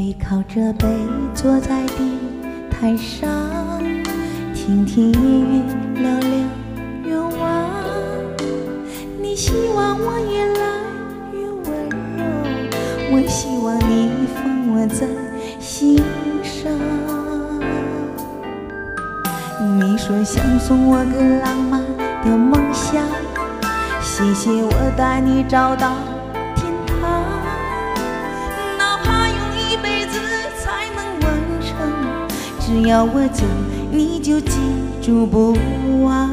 背靠着背坐在地毯上，听听音乐，聊聊愿望。你希望我越来越温柔，我希望你放我在心上。你说想送我个浪漫的梦想，谢谢我带你找到天堂，哪怕用一辈子才能完成，只要我走，你就记住不忘。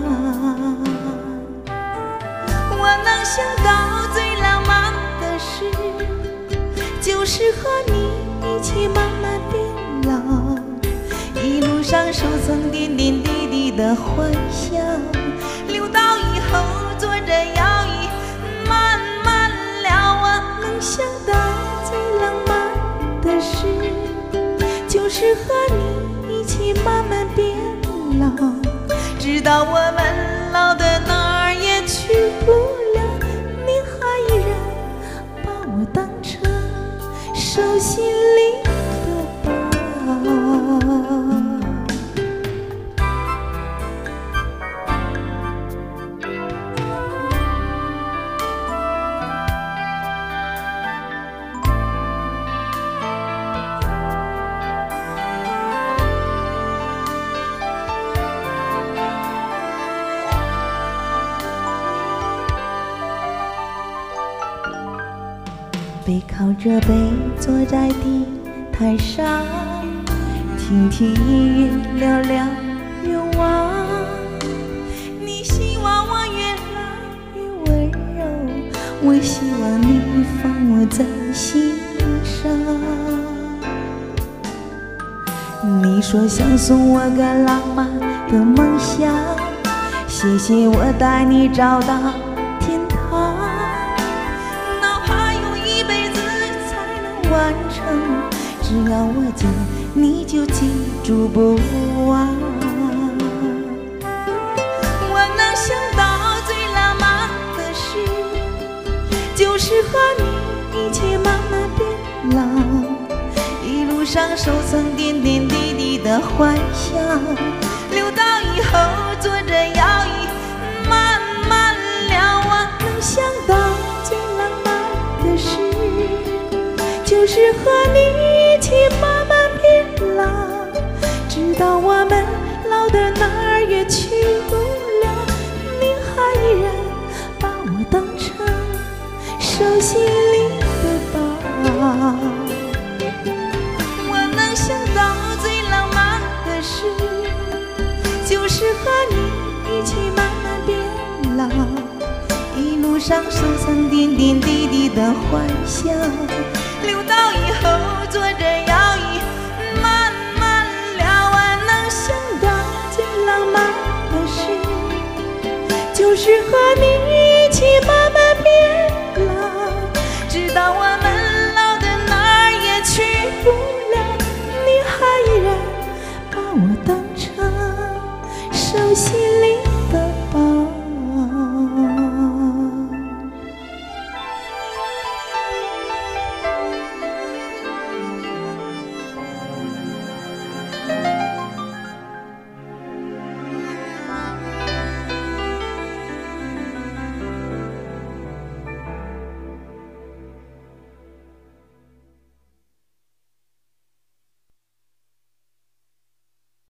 我能想到最浪漫的事，就是和你一起慢慢变老，一路上收藏点点滴滴的幻想，留到以后坐着摇椅慢慢聊。我能想到最浪漫的事，就是和你一起慢慢变老，直到我们老的哪儿也去不了，你还依然把我当成手心里的宝。背靠着背坐在地毯上，听听音乐，聊聊愿望。你希望我越来越温柔，我希望你放我在心上。你说想送我个浪漫的梦想，谢谢我带你找到天堂，完成，只要我走，你就记住不忘。我能想到最浪漫的事，就是和你一起慢慢变老，一路上收藏点点滴滴的幻想，留到以后坐着摇椅慢慢聊。我能想到最浪漫的事，就是和你一起慢慢变老，直到我们老的哪儿也去不了，你还依然把我当成手心里的宝。我能想到最浪漫的事，就是和你一起慢慢变老，一路上收藏点点滴滴的幻想，留到以后坐着摇椅慢慢聊。我能想到最浪漫的事，就是